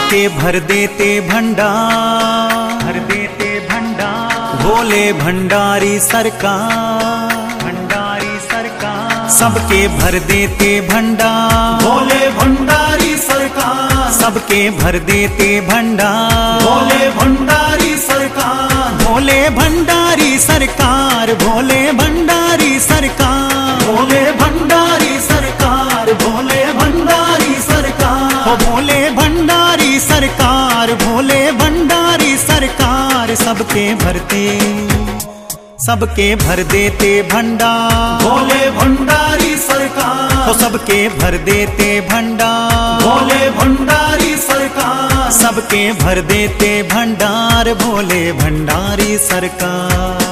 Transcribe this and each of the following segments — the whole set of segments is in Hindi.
सबके भर देते भंडार, भर देते भंडार भोले भंडारी सरकार, भंडारी सरकार सबके भर देते भंडार, भोले भंडारी सरकार सबके भर देते भंडार, भोले भंडारी सरकार, भोले भंडारी सरकार, भोले भंडारी सरकार, भोले भंडारी सरकार, भोले भंडारी सरकार, भोले भंडारी सरकार, भोले भंडारी सरकार सबके भरते, सबके भर देते भंडार, भोले भंडारी सरकार सबके भर देते भंडार, भोले भंडारी सरकार सबके भर देते भंडार, भोले भंडारी सरकार।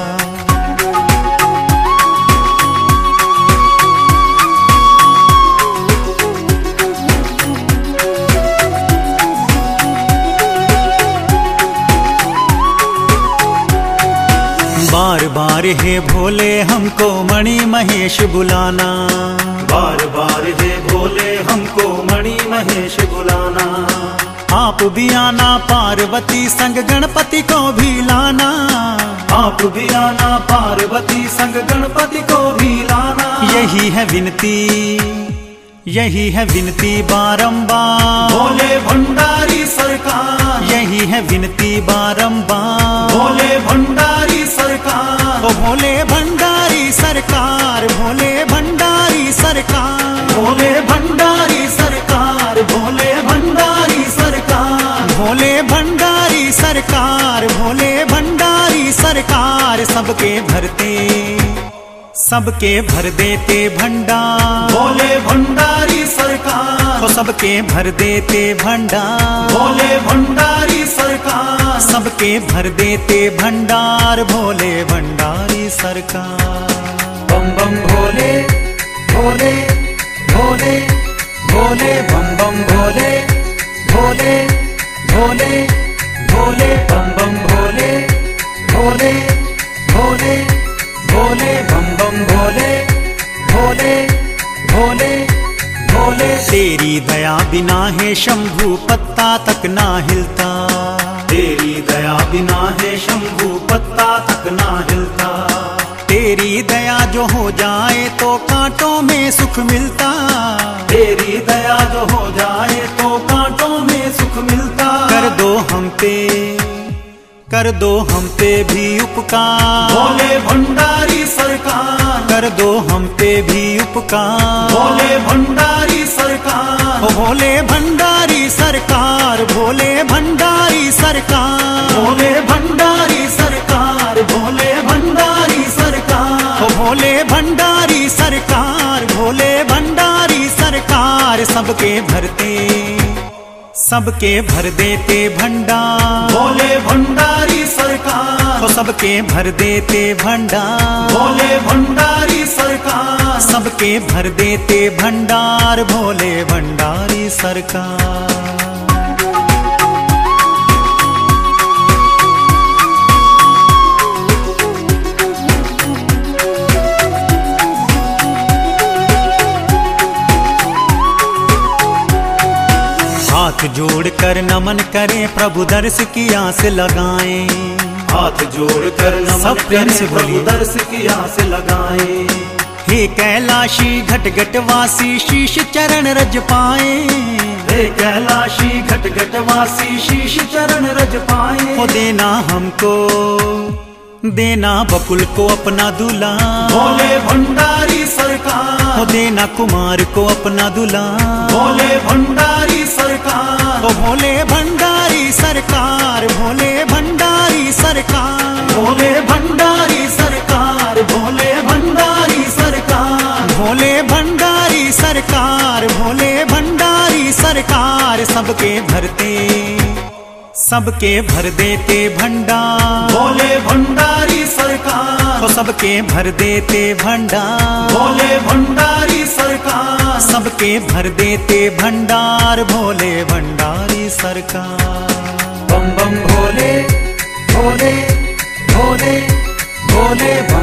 बार बार हे भोले हमको मणि महेश बुलाना, बार बार हे भोले हमको मणि महेश बुलाना, आप भी आना पार्वती संग गणपति को भी लाना, आप भी आना पार्वती संग गणपति को भी लाना। यही है विनती, यही है विनती बारंबार, भोले भंडारी सरकार यही है विनती बारंबार, भोले भंडारी सरकार ओ भोले भंडारी सरकार, भोले भंडारी सरकार, भोले भंडारी सरकार, भोले भंडारी सरकार, भोले भंडारी सरकार, भोले भंडारी सरकार सबके भरते, सबके भर देते भंडार, भोले भंडारी सरकार तो सबके भर देते भंडार, भोले भंडारी सरकार सबके भर देते भंडार, भोले भंडारी सरकार। बम बम भोले भोले भोले भोले बम बम भोले भोले भोले भोले बम बम भोले भोले भोले भोले बम बम भोले भोले भोले भोले। तेरी दया बिना है शंभू पत्ता तक ना हिलता, तेरी दया बिना है शंभू पत्ता तक ना हिलता, तेरी दया जो हो जाए तो कांटों में सुख मिलता, तेरी दया जो हो जाए तो कांटों में सुख मिलता। कर दो हम पे, कर दो हम पे भी उपकार, भोले भंडारी सरकार कर दो हम पे भी उपकार, भोले भंडारी सरकार ओ भोले भंडारी सरकार, भोले भंडारी सरकार, भोले भंडारी सरकार, भोले भंडारी सरकार ओ भोले भंडारी सरकार, भोले भंडारी सरकार सबके भरते, सबके भर देते भंडार, भोले भंडारी सरकार तो सबके भर देते भंडार, भोले भंडारी सरकार सबके भर देते भंडार, भोले भंडारी सरकार। हाथ जोड़कर नमन करें प्रभु दर्श की आस लगाएं, हाथ जोड़कर नमन करें प्रभु दर्श की आस लगाएं। हे कैलाशी घट घट वासी शीश चरण रज पाए, हे कैलाशी घट घट वासी शीश चरण रज पाए। ओ देना हमको, देना बकुल को अपना दूल्हा, भोले भंडारी सरकार ओ देना कुमार को अपना दूल्हा, भोले भंडारी सरकार ओ भोले भंडारी सरकार, भोले भंडारी सरकार, भोले भंडारी सरकार, भोले भंडारी सरकार, भोले भंडारी सरकार, भोले भंडारी सरकार सबके भरते, सबके भर देते भंडार, भोले भंडारी सरकार तो सबके भर देते भंडार, भोले भंडारी सरकार सबके भर देते भंडार, भोले भंडारी सरकार। बम बम भोले भोले भोले भोले